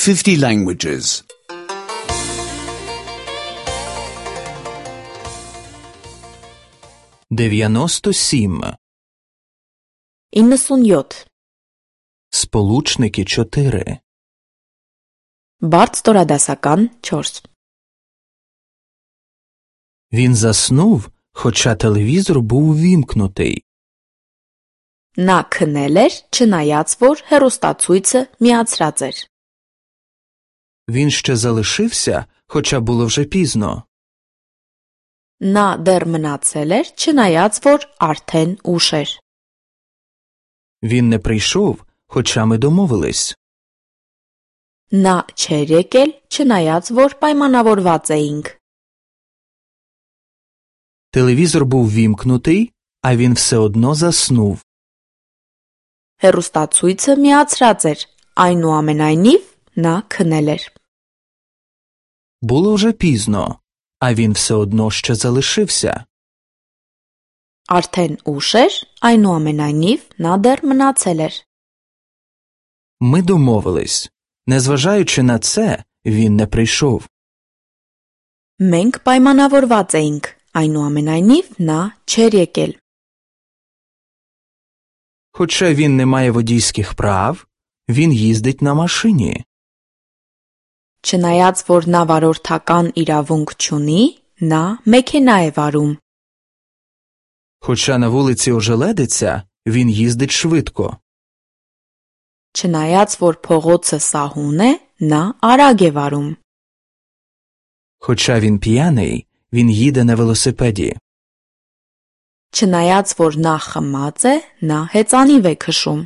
50 languages. 97. 97. Сполучники 4. Բարդ ստորադասական 4. Він заснув, хоча телевізор був увімкнутий. Նա քնել էր, չնայած որ հեռուստացույցը միացրած էր. Він ще залишився, хоча було вже пізно. Նա դեռ մնացել էր, չնայած որ արդեն ուշ էր. Він не прийшов, хоча ми домовились. Նա չէր եկել, չնայած որ պայմանավորված էինք. Телевізор був вімкнутий, а він все одно заснув. Հեռուստացույցը միացրած էր, այնուամենայնիվ նա քնել էր. Було вже пізно, а він все одно ще залишився. Արդեն ուշ էր, այնուամենայնիվ նա դեռ մնացել էր. Ми домовились. Незважаючи на це, він не прийшов. Մենք պայմանավորված էինք, այնուամենայնիվ նա չէր եկել. Хоча він не має водійських прав, він їздить на машині. Չնայած որ նա վարորդական իրավունք չունի, նա մեքենա է վարում. Хоча на вулиці ожеледиться, він їздить швидко. Չնայած որ փողոցը սահուն է, նա արագ է վարում. Хоча він п'яний, він їде на велосипеді. Չնայած որ նա խմած է, նա հեծանիվ է քշում.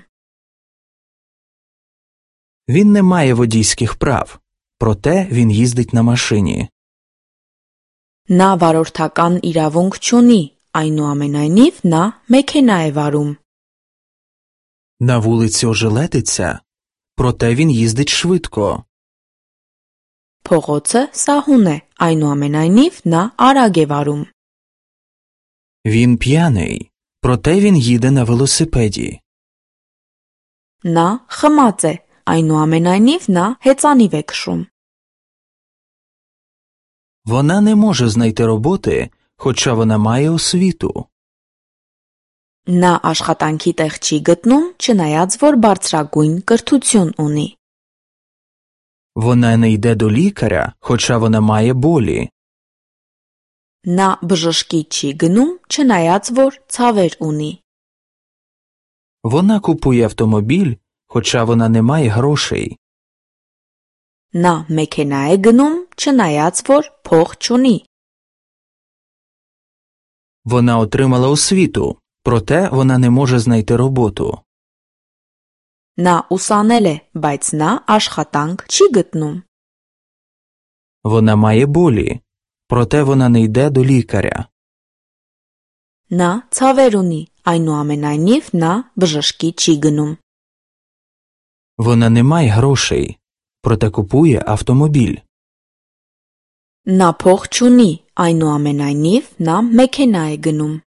Він не має водійських прав, проте він їздить на машині. Նա վարորդական իրավունք չունի, այնուամենայնիվ նա մեքենա է վարում. На вулиці ожеледиться, проте він їздить швидко. Փողոցը սահուն է, այնուամենայնիվ նա արագ է վարում. Він п'яний, проте він їде на велосипеді. Նա խմած է, այնուամենայնիվ նա հեծանիվ է քշում. Вона не може знайти роботи, хоча вона має освіту. Նա աշխատանքի տեղ չի գտնում, չնայած որ բարձրագույն կրթություն ունի. Вона не йде до лікаря, хоча вона має болі. Նա բժշկի չի գնում, չնայած որ ցավեր ունի. Вона купує автомобіль, хоча вона не має грошей. Նա մեքենա է գնում, չնայած որ փող չունի. Вона отримала освіту, проте вона не може знайти роботу. Նա ուսանել է, բայց նա աշխատանք չի գտնում. Вона має болі, проте вона не йде до лікаря. Նա ցավեր ունի, այնուամենայնիվ նա բժշկի չի գնում. Вона не має грошей, проте купує автомобіль. Նա փող չունի, այնուամենայնիվ նա մեքենա է գնում.